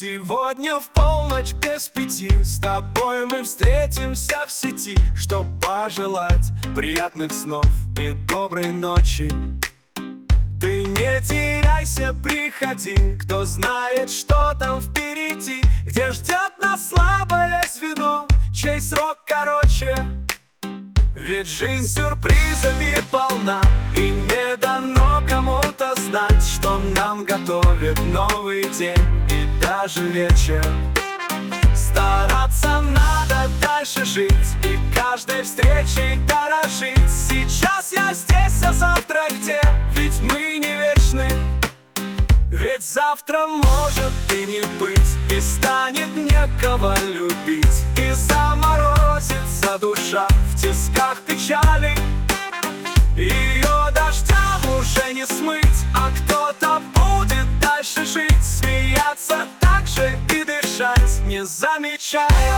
Сегодня в полночь без 5 с тобой мы встретимся в сети, чтоб пожелать приятных снов и доброй ночи. Ты не теряйся, приходи, кто знает, что там впереди, где ждет нас слабое звено, чей срок короче. Ведь жизнь сюрпризами полна, и не дано кому-то знать, что нам готовит новый день и даже вечер. Стараться надо дальше жить и каждой встречей дорожить. Сейчас я здесь, а завтра где? Ведь мы не вечны. Ведь завтра может и не быть, и станет некого любить, и заморозится душа в тисках печали. Ее дождям уже не смыть, а кто-то будет дальше жить, смеяться так же и дышать, не замечая.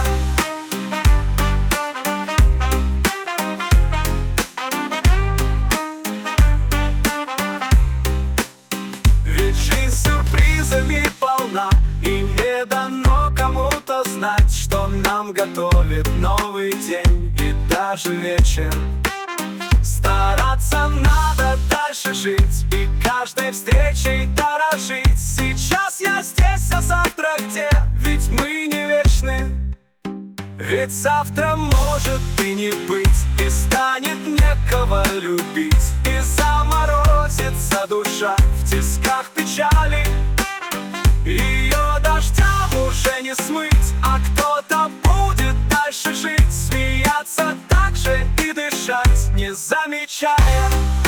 Ведь жизнь сюрпризами полна, и не дано кому-то знать, что нам готовит новый день и даже вечер. Стараться надо дальше жить и каждой встречей дорожить. Сейчас я здесь, а завтра где? Ведь мы не вечны. Ведь завтра может и не быть, и станет некого любить, и заморозится душа в тисках печали. Ее дождям уже не смыть, а кто-то будет дальше жить, смеяться так же и дышать, не замечая.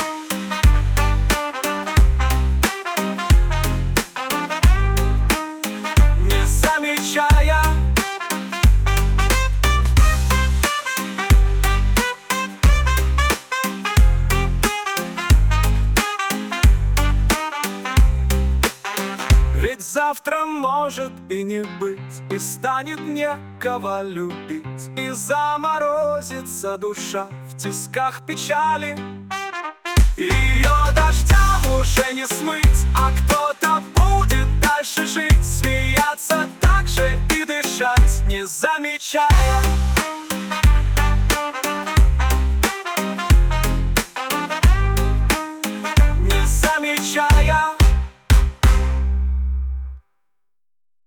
Не замечая. Ведь завтра может и не быть, и станет некого любить, и заморозится душа в тисках печали. Ее дождям уже не смыть, а кто-то будет дальше жить, смеяться так же и дышать, не замечая.